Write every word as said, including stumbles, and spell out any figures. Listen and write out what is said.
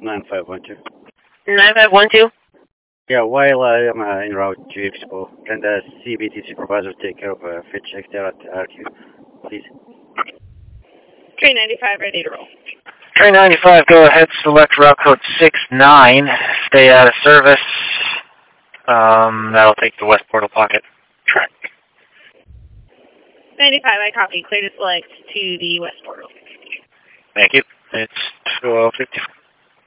nine five one two. nine five one two? Yeah, while I am uh, en route to Expo, can the C B T supervisor take care of a fit check there at R Q, please? Train ninety-five, ready to roll. Train ninety-five, go ahead, select route code six nine, stay out of service. Um, that'll take the west portal pocket track. ninety-five, I copy. Clear to select to the west portal. Thank you. It's twelve fifty-four.